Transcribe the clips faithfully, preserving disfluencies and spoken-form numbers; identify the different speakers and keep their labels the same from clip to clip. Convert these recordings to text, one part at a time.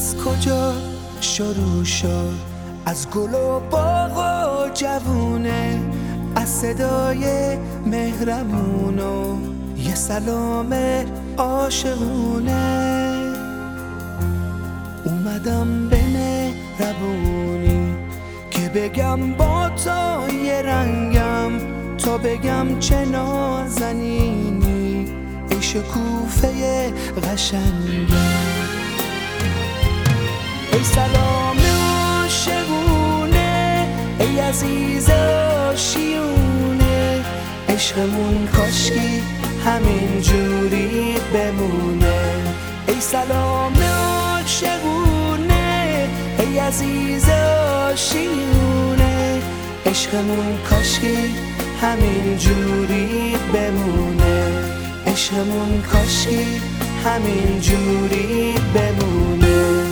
Speaker 1: از کجا شروع شد؟ از گل و باغ و جوونه، از صدای مهربون و یه سلام عاشقونه. اومدم به مهربونی که بگم با تو یه رنگم، تا بگم چه نازنینی ای شکوفه قشنگم. ای سلام عاشقونه، ای عزیز آشیونه، عشقمون کاشکی همین جوری بمونه. ای سلام عاشقونه، ای عزیز آشیونه، عشقمون کاشکی همین جوری بمونه. عشقمون کاشکی همین جوری بمونه.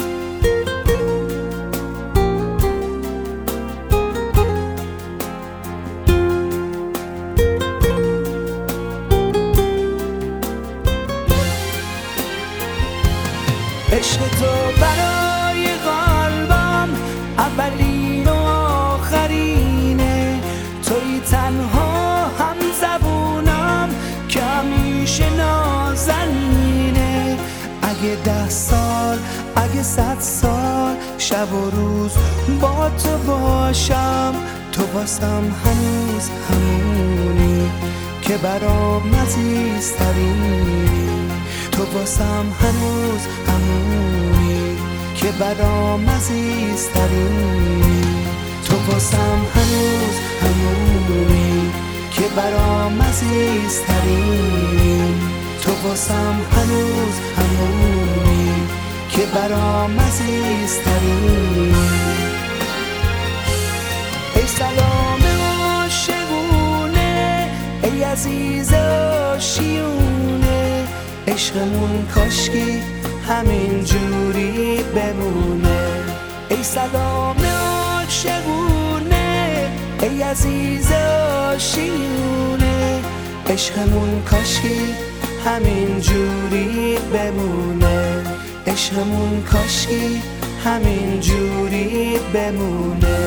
Speaker 1: عشق تو برای قلبم اولین و آخرینه، توی تنها هم زبونم که همیشه نازنینه. اگه ده سال اگه صد سال شب و روز با تو باشم، تو واسم هنوز همونی که برام عزیزترینی. تو واسم هنوز همونی که برام عزیزترینی. تو واسم هنوز همونی که برام عزیزترینی. تو واسم هنوز همونی که برام عزیزترینی. ای سلام عاشقونه، ای عزیز آشیونه، عشقمون کاشکی همین جوری بمونه. ای سلام عاشقونه، ای عزیز آشیونه، عشقمون کاشکی همین جوری بمونه. عشقمون کاشکی همین جوری بمونه.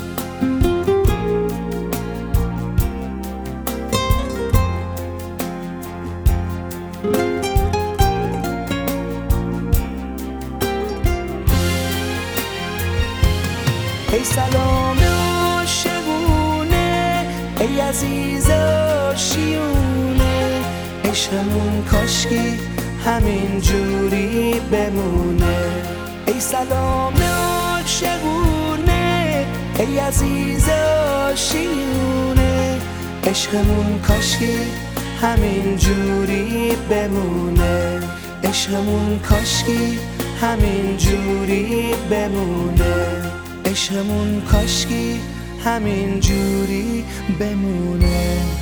Speaker 1: ای سلام عاشقونه، ای عزیز آشیونه، عشقمون کاشکی همین جوری بمونه. ای سلام عاشقونه، ای عزیز آشیونه، عشقمون کاشکی همین جوری بمونه. عشقمون کاشکی همین جوری بمونه. عشقمون کاشکی همین جوری بمونه.